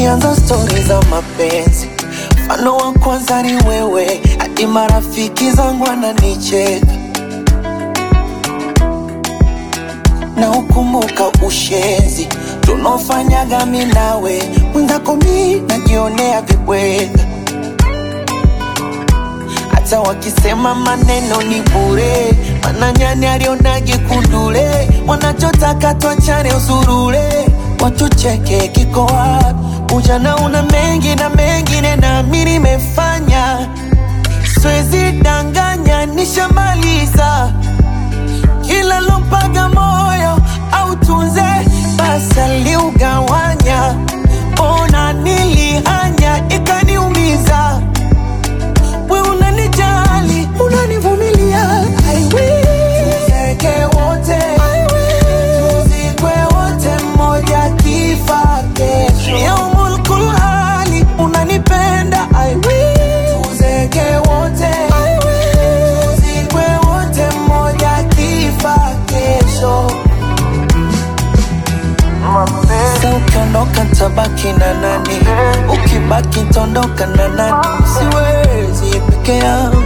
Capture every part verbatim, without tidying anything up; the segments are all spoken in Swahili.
tukianza stori za mapenzi, mfano wa kwanza ni wewe, hadi marafiki zangu wananicheka. Na ukumbuka ushenzi tunofanyaga mimi nawe, mwenzako mimi najionea vibweka. Hata wakisema maneno ni bure, mananyani alionage kundule, wanachotaka tuachane usurule, watucheke kiko wapi? Ujana una mengi na mengine na mimi nimefanya, siwezi danganya nishamaliza. Kila lompaga moyo au tunze basi aliugawanya, ona nilihanya ikaniumiza. We unanijali, unanivumilia, I will tuzeke wote, I will tuzikwe wote mmoja kifa kesho. Yaumul kulhali, unanipenda, I will tuzeke wote, I will tuzikwe wote mmoja kifa kesho. Sa ukiondoka tabaki na nani? Ukibaki tondoka na nani? Siwezi peke yangu,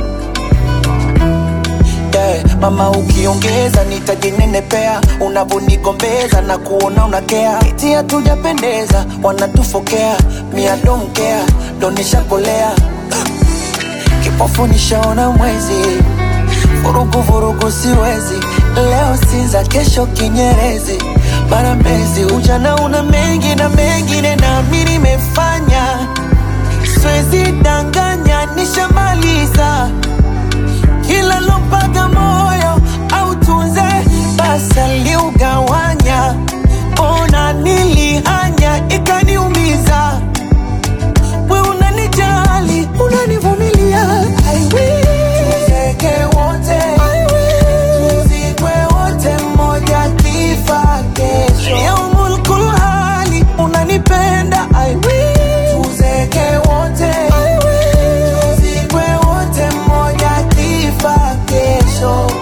yeah. Mama ukiongeza nitajinenepea, unavonigombeza na kuona unakea. Eti hatujapendeza, wanatufokea, mi I don't care, ndo nishakolea. Kipofu nishaona mwezi, vurugu vurugu siwezi, leo Sinza kesho Kinyerezi, mara Mbezi. Ujana una mengi na mengine na mimi nimefanya, siwezi danganya nishamaliza. Kila lompaga moyo au tunze basi aliugawanya, ona nilihanya ikaniumiza. We unanijali, unanivumilia, I will tuzeke wote, I will tuzikwe wote mmoja kifa kesho. Yaumul kulhali, unanipenda, I will tuzeke wote, I will tuzikwe wote mmoja kifa kesho.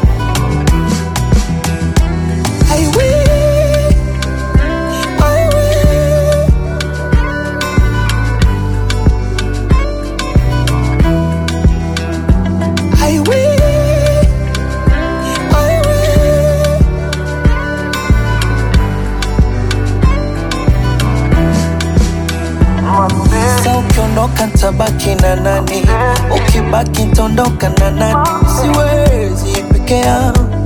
I will, I will, I will, I will. Sa ukiondoka tabaki na nani? Ukibaki tondoka na nani? Siwezi peke yangu.